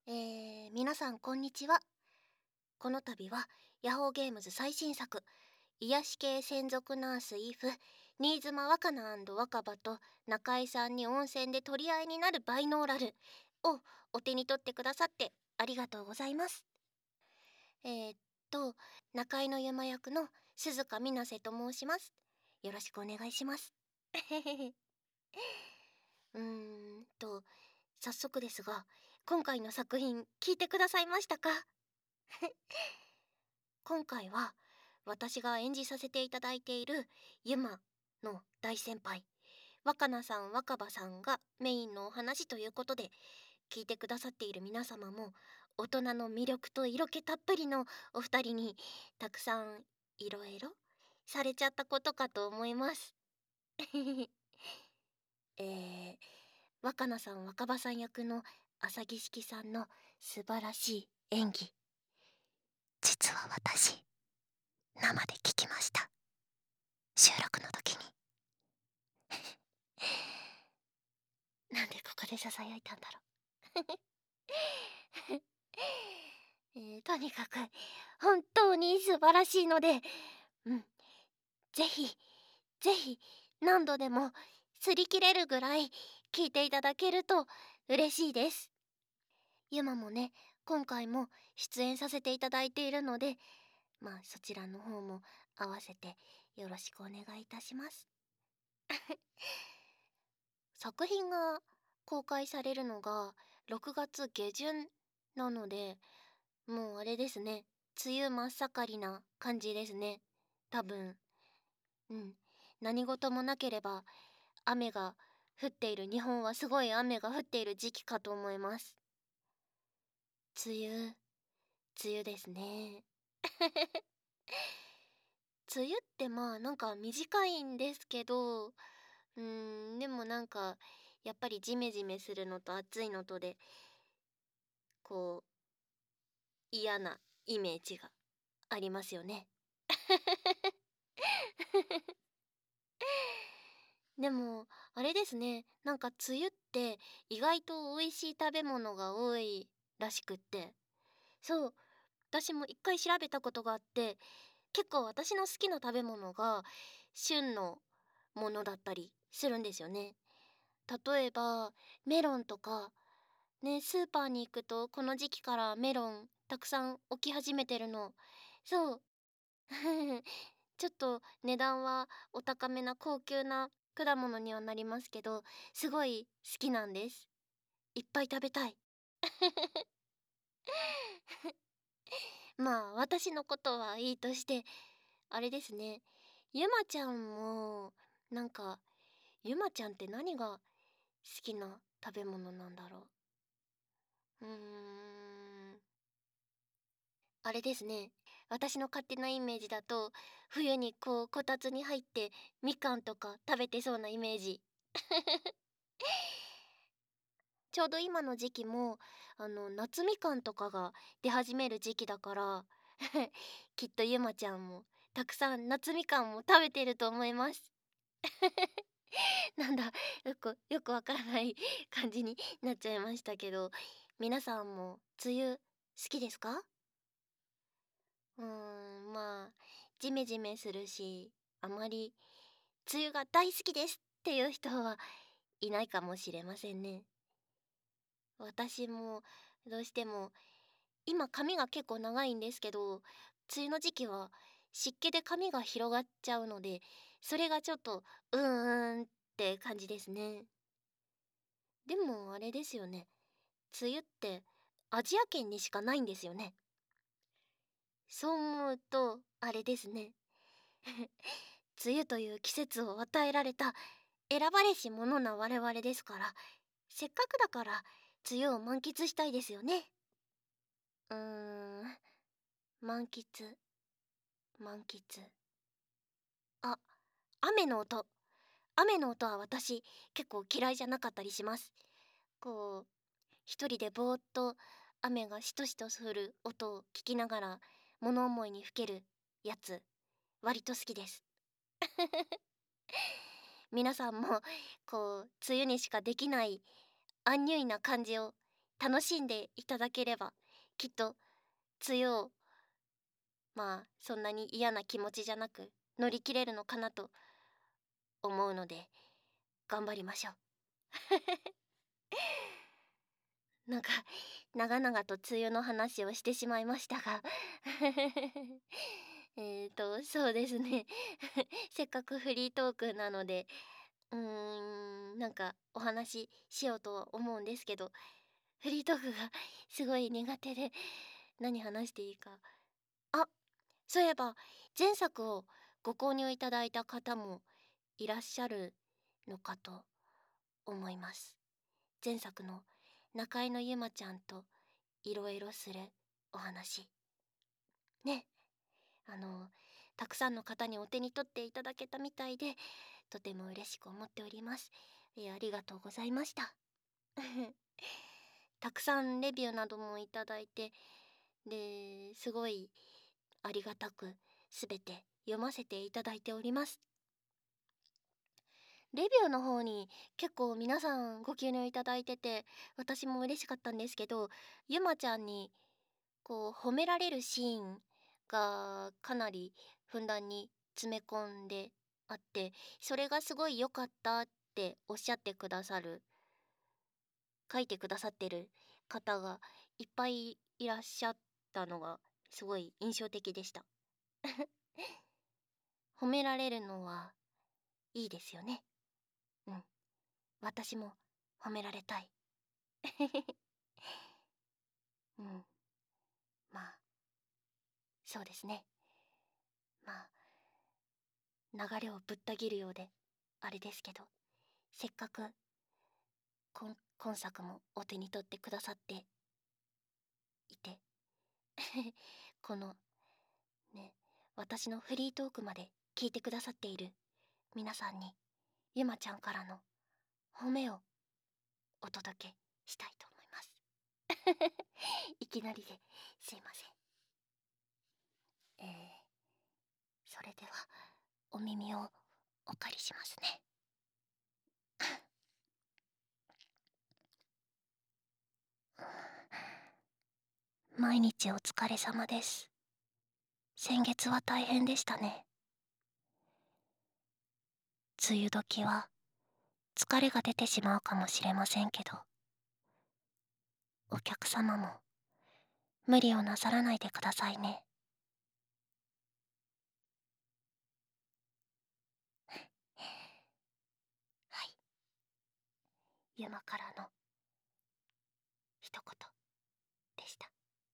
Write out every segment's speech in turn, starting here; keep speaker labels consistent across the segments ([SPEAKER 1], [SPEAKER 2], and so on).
[SPEAKER 1] 皆さんこんにちは。この度はヤホーゲームズ最新作癒し系専属ナースイフ新妻若菜若葉と中井さんに温泉で取り合いになるバイノーラルをお手に取ってくださってありがとうございます。えー、っ中井の山役の鈴鹿水瀬と申します。よろしくお願いします。うーんと早速ですが、今回の作品聞いてくださいましたか？今回は私が演じさせていただいているユマの大先輩若菜さん若葉さんがメインのお話ということで、聞いてくださっている皆様も大人の魅力と色気たっぷりのお二人にたくさんいろいろされちゃったことかと思います。えー、若菜さん若葉さん役の浅木式さんの素晴らしい演技、実は私生で聞きました。収録の時に。なんでここでささやいたんだろう。とにかく本当に素晴らしいので、ぜひぜひ何度でも擦り切れるぐらい聞いていただけると嬉しいです。ゆまもね、今回も出演させていただいているので、そちらの方も合わせてよろしくお願いいたします。作品が公開されるのが6月下旬なので、もうあれですね、梅雨真っ盛りな感じですね、多分。何事もなければ雨が降っている、日本はすごい雨が降っている時期かと思います。梅雨梅雨ですね。梅雨ってなんか短いんですけど、でもなんかやっぱりジメジメするのと暑いのとで、こう嫌なイメージがありますよね。でもあれですね、なんか梅雨って意外と美味しい食べ物が多いらしくって、そう、私も一回調べたことがあって、結構私の好きな食べ物が旬のものだったりするんですよね。例えばメロンとかね、スーパーに行くとこの時期からメロンたくさん置き始めてるの。そう。ちょっと値段はお高めな高級な果物にはなりますけど、すごい好きなんです。いっぱい食べたい。私のことはいいとして、あれですね、ゆまちゃんもなんか、ゆまちゃんって何が好きな食べ物なんだろう。あれですね、私の勝手なイメージだと冬にこたつに入ってみかんとか食べてそうなイメージ。ちょうど今の時期も夏みかんとかが出始める時期だからきっとゆまちゃんもたくさん夏みかんも食べてると思います。なんだ、よくわからない感じになっちゃいましたけど、皆さんも梅雨好きですか？ジメジメするし、あまり梅雨が大好きですっていう人はいないかもしれませんね。私もどうしても今髪が結構長いんですけど、梅雨の時期は湿気で髪が広がっちゃうので、それがちょっとって感じですね。でもあれですよね、梅雨ってアジア圏にしかないんですよね。そう思うとあれですね。梅雨という季節を与えられた選ばれし者な我々ですから、せっかくだから梅雨を満喫したいですよね。うーん、満喫、満喫。あ、雨の音。雨の音は私結構嫌いじゃなかったりします。こう、一人でぼーっと雨がしとしと降る音を聞きながら物思いにふけるやつ、割と好きです。皆さんも梅雨にしかできないアンニュイな感じを楽しんでいただければ、きっと梅雨をそんなに嫌な気持ちじゃなく乗り切れるのかなと思うので、頑張りましょう。なんか長々と梅雨の話をしてしまいましたがそうですねせっかくフリートークなので、なんかお話ししようとは思うんですけど、フリートークがすごい苦手で何話していいか。あ、そういえば前作をご購入いただいた方もいらっしゃるのかと思います。前作の中井のゆまちゃんといろいろするお話ね、たくさんの方にお手に取っていただけたみたいで、とても嬉しく思っております。ありがとうございましたたくさんレビューなどもいただいて、ですごいありがたくすべて読ませていただいております。レビューの方に結構皆さんご記入いただいてて、私も嬉しかったんですけど、ゆまちゃんにこう褒められるシーンがかなりふんだんに詰め込んであって、それがすごい良かったっておっしゃってくださる、書いてくださってる方がいっぱいいらっしゃったのがすごい印象的でした褒められるのはいいですよね。うん、私も褒められたいうん、まあそうですね。まあ流れをぶった切るようであれですけど、せっかく今作もお手に取ってくださっていてこのね、私のフリートークまで聞いてくださっている皆さんに、ゆまちゃんからの褒めをお届けしたいと思いますいきなりですいません。それではお耳をお借りしますね毎日お疲れ様です。先月は大変でしたね。梅雨時は疲れが出てしまうかもしれませんけど、お客様も無理をなさらないでくださいね。はい、ゆまからの一言でした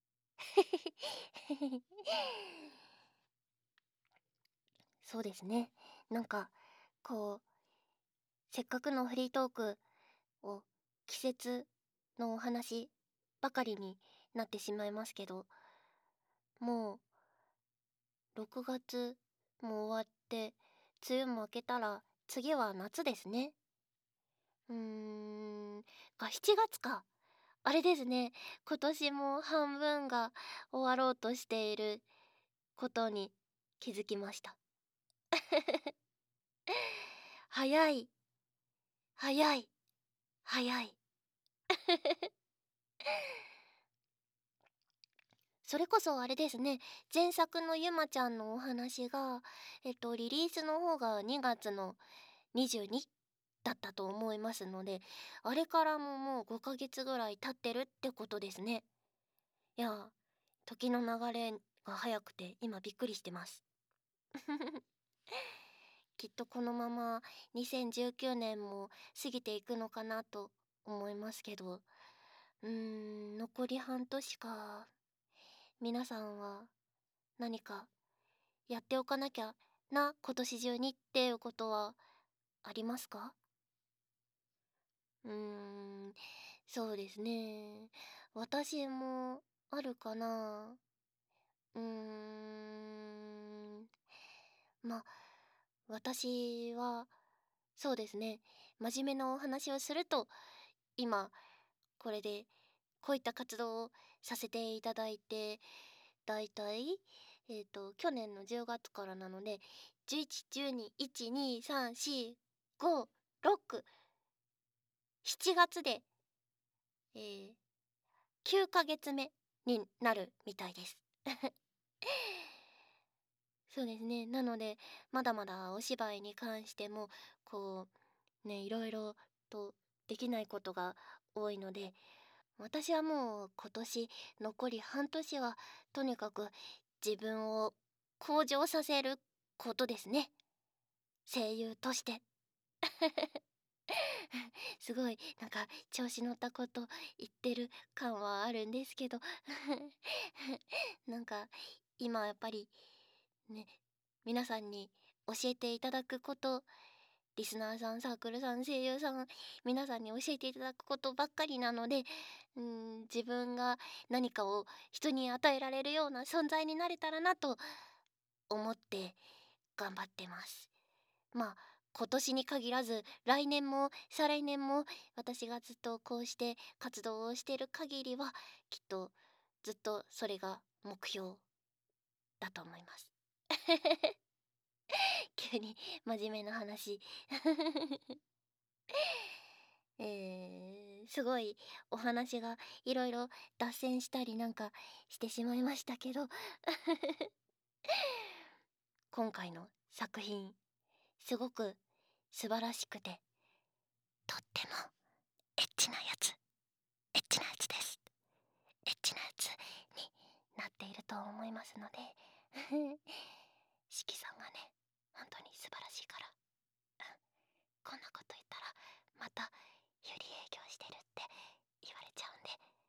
[SPEAKER 1] そうですね。なんかこうせっかくのフリートークを季節のお話ばかりになってしまいますけど、もう6月も終わって梅雨も明けたら次は夏ですね。7月か。あれですね。今年も半分が終わろうとしていることに気づきました早い早い早いそれこそあれですね、前作のゆまちゃんのお話がリリースの方が2月の22だったと思いますので、あれからももう5ヶ月ぐらい経ってるってことですね。いや、時の流れが早くて今びっくりしてますきっとこのまま2019年も過ぎていくのかなと思いますけど、残り半年か。皆さんは何かやっておかなきゃな、今年中にっていうことはありますか？うーん、そうですね。私もあるかな。うーん、ま、私はそうですね、真面目なお話をすると、今これでこういった活動をさせていただいて、だいたい去年の10月からなので、11、12、1、2、3、4、5、6、7月で、 9ヶ月目になるみたいです。そうですね。なので、まだまだお芝居に関しても、こね、いろいろとできないことが多いので、私はもう今年残り半年は、とにかく自分を向上させることですね。声優として。すごいなんか調子乗ったこと言ってる感はあるんですけどなんか今やっぱりね、皆さんに教えていただくこと、リスナーさん、サークルさん、声優さん、皆さんに教えていただくことばっかりなので、自分が何かを人に与えられるような存在になれたらなと思って頑張ってます。まあ今年に限らず来年も再来年も私がずっとこうして活動をしている限りはきっとずっとそれが目標だと思います。急に真面目な話すごいお話がいろいろ脱線したりなんかしてしまいましたけど今回の作品すごく素晴らしくて、とってもエッチなやつエッチなやつです。エッチなやつになっていると思いますのでしきさんがね本当に素晴らしいから、こんなこと言ったらまた有利営業してるって言われちゃうんで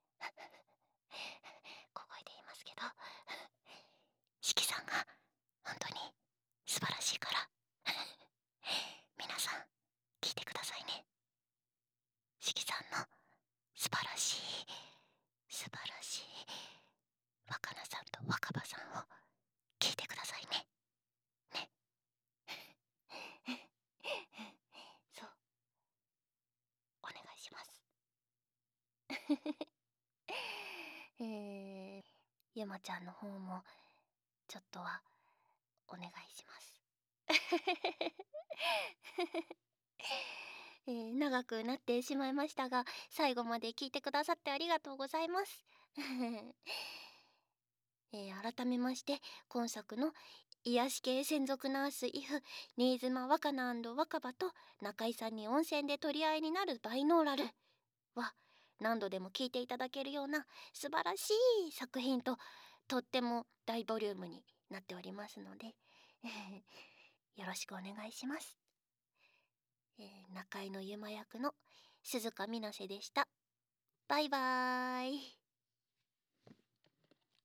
[SPEAKER 1] 小声で言いますけどしきさんが本当に素晴らしいから皆さん聞いてくださいね。しきさんの素晴らしい素晴らしい若菜さんと若葉さんを聞いてくださいね。ね。そう、お願いします。ゆまちゃんの方もちょっとはお願いします。長くなってしまいましたが最後まで聞いてくださってありがとうございます。改めまして今作の癒し系専属ナースイフ新妻若菜若葉と中井さんに温泉で取り合いになるバイノーラルは何度でも聞いていただけるような素晴らしい作品ととっても大ボリュームになっておりますのでよろしくお願いします。中井のゆま役の鈴鹿みなせでした。バイバーイ。